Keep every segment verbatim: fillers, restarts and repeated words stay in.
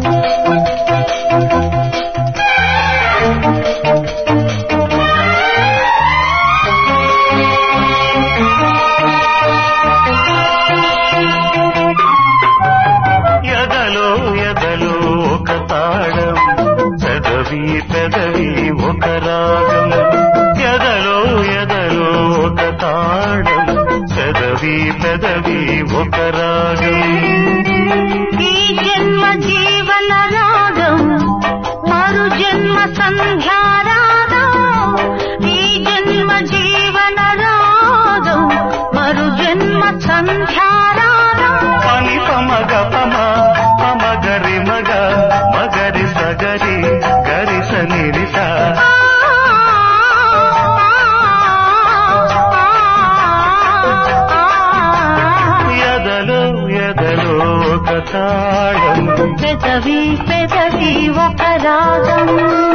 పెదవి ఒక రాగం ఎదలో ఎదలో ఒక తాళం పెదవి పెదవి ఒక రాగం ఈ జన్మ జీవన రాగం మరు జన్మ సంధ్యా రాగం ఈ జన్మ జీవన రాగం మరు జన్మ సంధ్యా రాగం పని పమగ పమ పమగరి మగ మగరి సగరి గరి సనిరిస ఎదలో ఎదలో ఒక తాళం పెదవి పెదవి ఒక రాగం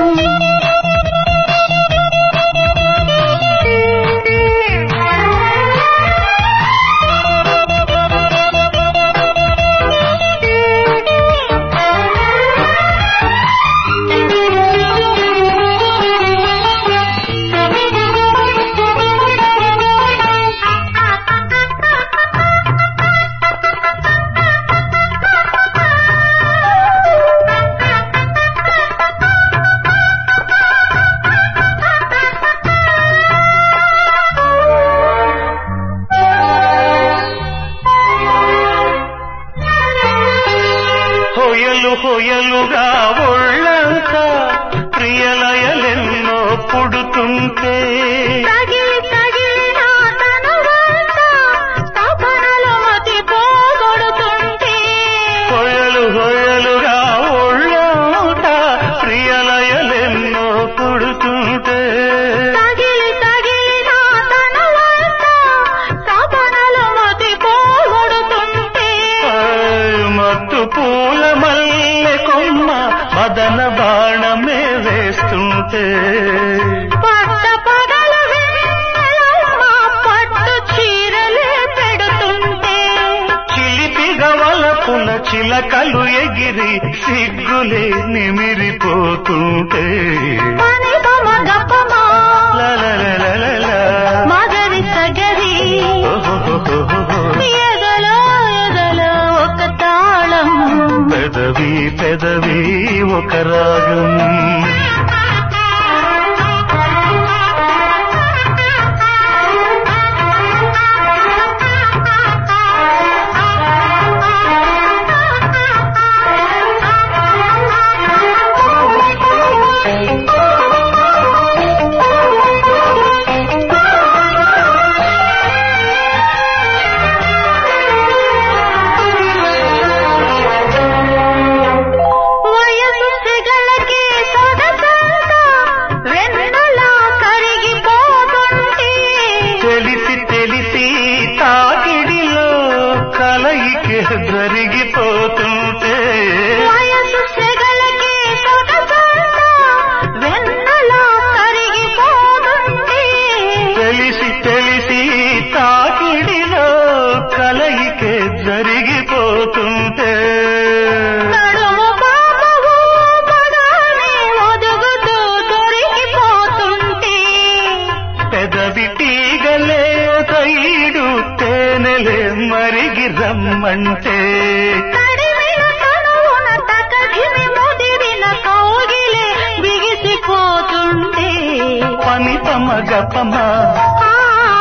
హొయలుగా ఒళ్ళంతా ప్రియలయలెన్నో పుడుతుంటే తగిలి తగిలి నా తనువంతా తపనలో మతి పోగొడుతుంటే హొయలు హొయలుగా ఒళ్ళంతా ప్రియలయలెన్నో పుడుతుంటే తగిలి తగిలి నా తనువంతా తపనలో మతి పోగొడుతుంటే మత్తు పూల మల్లె కొమ్మ మదన బాణమే వేస్తుంటే పట్ట పగల వెన్నెలమ్మ పట్టు చీరలే పెడుతుంటే చిలిపిగా వలపున చిలకలు ఎగిరి సిగ్గులే నిమిరిపోతుంటే పని బొమ్మ గప్పమా లలలలలల మగరి సగరి ఎదలో ఎదలో ఒక తాళం పెదవి పెదవి ఒక రాగం వయసు సెగలకి సొగసంతా వెన్నెలా కరిగిపోతుంటే తెలిసి తెలిసి తాకిడిలో కలయికే జరిగిపోతుంటే వయసు సెగలకి సొగసంతా వెన్నెలా కరిగిపోతుంటే తెలిసి తెలిసి తాకిడిలో కలయికే జరిగిపోతుంటే నడుము పాపవు పగానే ఒదుగుతూ దొరికిపోతుంటే పెదవి తీగలే తైడు తేనెలే మరిగి రమ్మంటే తడివిన తనువున తకధిమి ముదిరిన కౌగిలే బిగిసిపోతుంటే పని పమగ పమ ఆ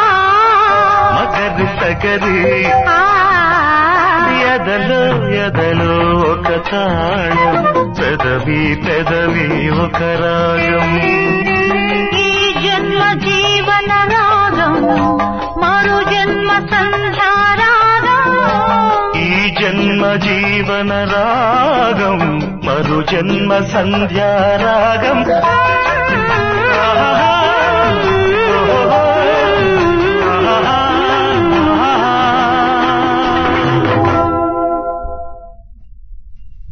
మగరి సగరి ఆ ఎదలో ఎదలో ఒక తాళం పెదవి పెదవి ఒక రాగం ఈ జన్మ జీవన రాగం మరు జన్మ సంధ్యా రాగం ఈ జన్మ జీవన రాగం మరు జన్మ సంధ్యా రాగం